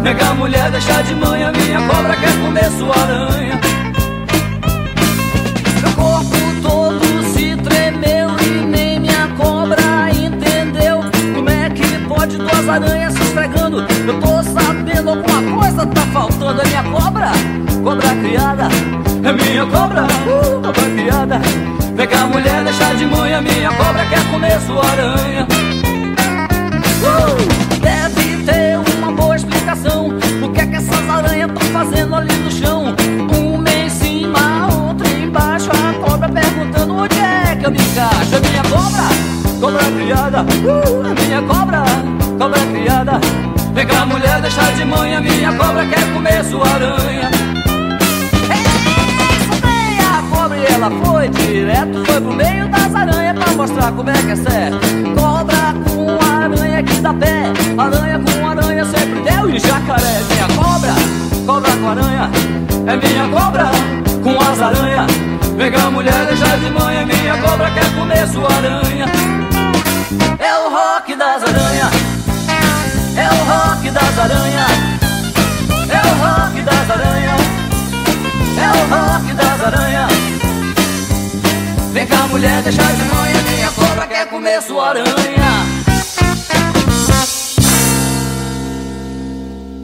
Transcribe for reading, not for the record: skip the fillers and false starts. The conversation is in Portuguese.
Vem cá, mulher, deixa de manhã, minha cobra quer comer sua aranha. Meu corpo todo se tremeu e nem minha cobra entendeu. Como é que pode duas aranhas se esfregando? Eu tô sabendo alguma coisa tá faltando. É minha cobra, cobra criada. É minha cobra, cobra criada. Vem cá, mulher, deixa de manhã, minha cobra quer comer sua aranha. Deve ter uma boa explicação. O que é que essas aranhas estão fazendo ali no chão? Uma em cima, outra embaixo. A cobra perguntando onde é que eu me encaixo. É minha cobra, cobra criada. É minha cobra, cobra criada. Vem cá, mulher, deixa de manhã, minha cobra quer comer sua aranha. E ela foi direto, foi pro meio das aranhas pra mostrar como é que é certo. Cobra com aranha que dá pé, aranha com aranha sempre deu e jacaré. Minha cobra, cobra com aranha, é minha cobra com as aranhas. Vem cá, mulher, deixa de manhã, minha cobra quer comer sua aranha. É o rock das aranhas, é o rock das aranhas, é o rock das aranhas, é o rock das aranhas. Vem cá, mulher, deixa de manhã, minha cobra quer comer sua aranha.